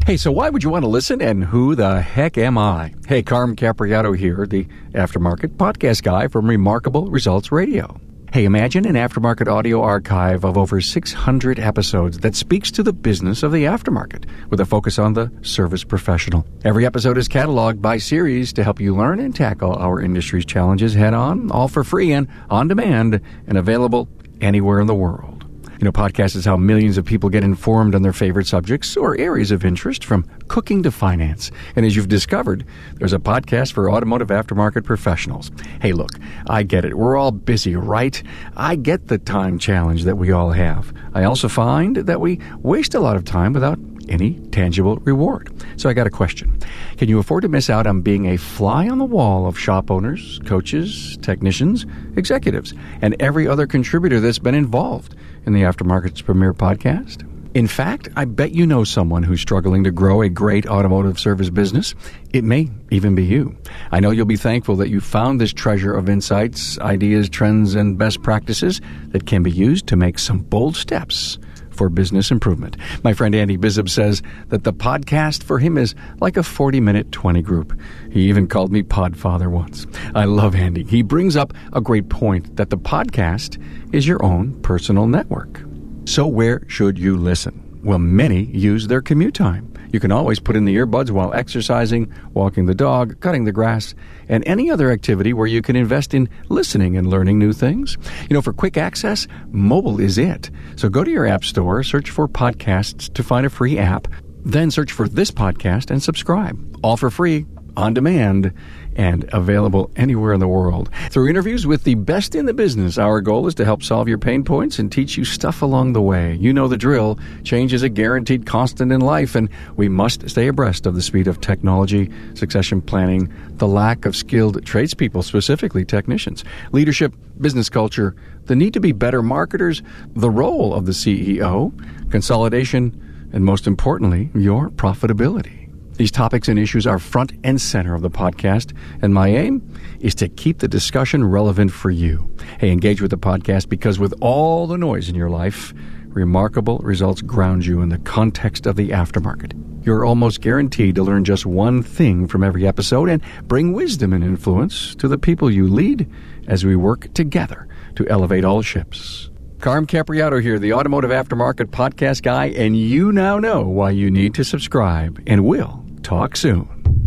Hey, so why would you want to listen, and who the heck am I? Hey, Carm Capriato here, the aftermarket podcast guy from Remarkable Results Radio. Hey, imagine an aftermarket audio archive of over 600 episodes that speaks to the business of the aftermarket with a focus on the service professional. Every episode is cataloged by series to help you learn and tackle our industry's challenges head on, all for free and on demand and available anywhere in the world. You know, podcasts is how millions of people get informed on their favorite subjects or areas of interest, from cooking to finance. And as you've discovered, there's a podcast for automotive aftermarket professionals. Hey, look, I get it. We're all busy, right? I get the time challenge that we all have. I also find that we waste a lot of time without any tangible reward. So I got a question. Can you afford to miss out on being a fly on the wall of shop owners, coaches, technicians, executives, and every other contributor that's been involved in the Aftermarket's premier podcast? In fact, I bet you know someone who's struggling to grow a great automotive service business. It may even be you. I know you'll be thankful that you found this treasure of insights, ideas, trends, and best practices that can be used to make some bold steps for business improvement. My friend Andy Bizub says that the podcast for him is like a 40-minute 20 group. He even called me Podfather once. I love Andy. He brings up a great point that the podcast is your own personal network. So where should you listen? Well, many use their commute time. You can always put in the earbuds while exercising, walking the dog, cutting the grass, and any other activity where you can invest in listening and learning new things. You know, for quick access, mobile is it. So go to your app store, search for podcasts to find a free app, then search for this podcast and subscribe. All for free, on demand, and available anywhere in the world. Through interviews with the best in the business, our goal is to help solve your pain points and teach you stuff along the way. You know the drill. Change is a guaranteed constant in life, and we must stay abreast of the speed of technology, succession planning, the lack of skilled tradespeople, specifically technicians, leadership, business culture, the need to be better marketers, the role of the CEO, consolidation, and most importantly, your profitability. These topics and issues are front and center of the podcast, and my aim is to keep the discussion relevant for you. Hey, engage with the podcast, because with all the noise in your life, Remarkable Results ground you in the context of the aftermarket. You're almost guaranteed to learn just one thing from every episode and bring wisdom and influence to the people you lead as we work together to elevate all ships. Carm Capriato here, the Automotive Aftermarket Podcast Guy, and you now know why you need to subscribe, and we'll talk soon.